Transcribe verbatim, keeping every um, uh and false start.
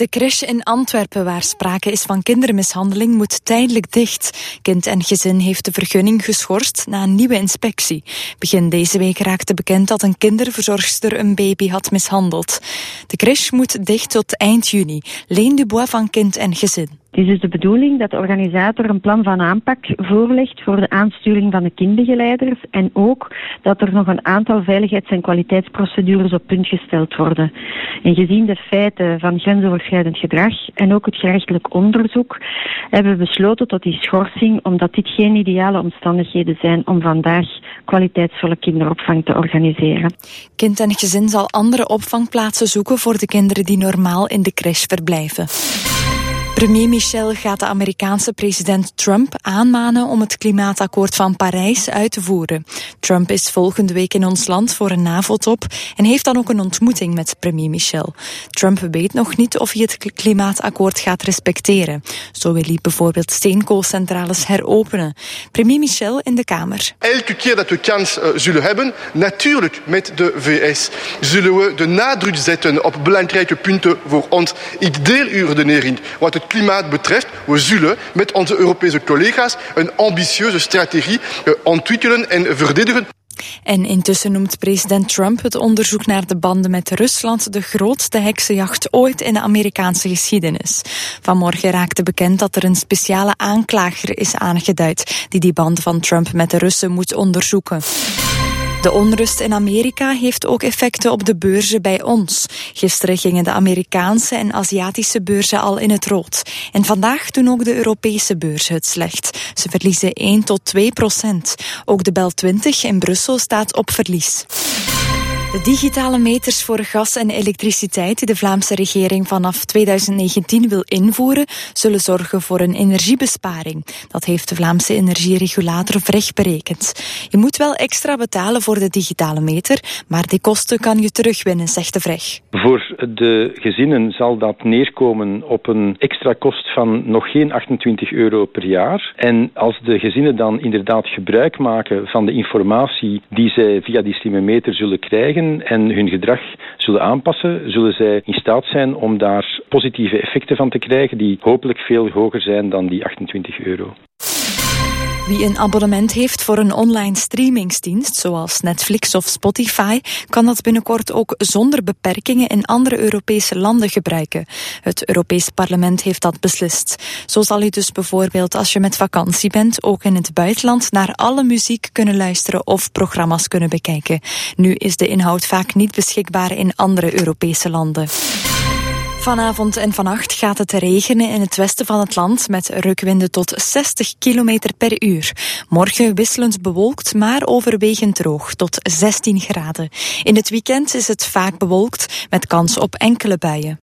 De crèche in Antwerpen, waar sprake is van kindermishandeling, moet tijdelijk dicht. Kind en gezin heeft de vergunning geschorst na een nieuwe inspectie. Begin deze week raakte bekend dat een kinderverzorgster een baby had mishandeld. De crèche moet dicht tot eind juni. Leen Dubois van Kind en Gezin. Het is dus de bedoeling dat de organisator een plan van aanpak voorlegt voor de aansturing van de kindbegeleiders en ook dat er nog een aantal veiligheids- en kwaliteitsprocedures op punt gesteld worden. En gezien de feiten van grensoverschrijdend gedrag en ook het gerechtelijk onderzoek hebben we besloten tot die schorsing omdat dit geen ideale omstandigheden zijn om vandaag kwaliteitsvolle kinderopvang te organiseren. Kind en Gezin zal andere opvangplaatsen zoeken voor de kinderen die normaal in de crèche verblijven. Premier Michel gaat de Amerikaanse president Trump aanmanen om het klimaatakkoord van Parijs uit te voeren. Trump is volgende week in ons land voor een NAVO-top en heeft dan ook een ontmoeting met premier Michel. Trump weet nog niet of hij het klimaatakkoord gaat respecteren. Zo wil hij bijvoorbeeld steenkoolcentrales heropenen. Premier Michel in de Kamer. Elke keer dat we kans uh, zullen hebben, natuurlijk met de V S, zullen we de nadruk zetten op belangrijke punten voor ons. Ik deel uw redenering. Wat het klimaat betreft, we zullen met onze Europese collega's een ambitieuze strategie uh, ontwikkelen en verdedigen. En intussen noemt president Trump het onderzoek naar de banden met Rusland de grootste heksenjacht ooit in de Amerikaanse geschiedenis. Vanmorgen raakte bekend dat er een speciale aanklager is aangeduid die die banden van Trump met de Russen moet onderzoeken. De onrust in Amerika heeft ook effecten op de beurzen bij ons. Gisteren gingen de Amerikaanse en Aziatische beurzen al in het rood. En vandaag doen ook de Europese beurzen het slecht. Ze verliezen één tot twee procent. Ook de Bel twintig in Brussel staat op verlies. De digitale meters voor gas en elektriciteit die de Vlaamse regering vanaf tweeduizend negentien wil invoeren, zullen zorgen voor een energiebesparing. Dat heeft de Vlaamse energieregulator V R E G berekend. Je moet wel extra betalen voor de digitale meter, maar die kosten kan je terugwinnen, zegt de V R E G. Voor de gezinnen zal dat neerkomen op een extra kost van nog geen achtentwintig euro per jaar. En als de gezinnen dan inderdaad gebruik maken van de informatie die zij via die slimme meter zullen krijgen en hun gedrag zullen aanpassen, zullen zij in staat zijn om daar positieve effecten van te krijgen die hopelijk veel hoger zijn dan die achtentwintig euro. Wie een abonnement heeft voor een online streamingsdienst, zoals Netflix of Spotify, kan dat binnenkort ook zonder beperkingen in andere Europese landen gebruiken. Het Europees Parlement heeft dat beslist. Zo zal je dus bijvoorbeeld als je met vakantie bent ook in het buitenland naar alle muziek kunnen luisteren of programma's kunnen bekijken. Nu is de inhoud vaak niet beschikbaar in andere Europese landen. Vanavond en vannacht gaat het regenen in het westen van het land met rukwinden tot zestig kilometer per uur. Morgen wisselend bewolkt, maar overwegend droog, tot zestien graden. In het weekend is het vaak bewolkt met kans op enkele buien.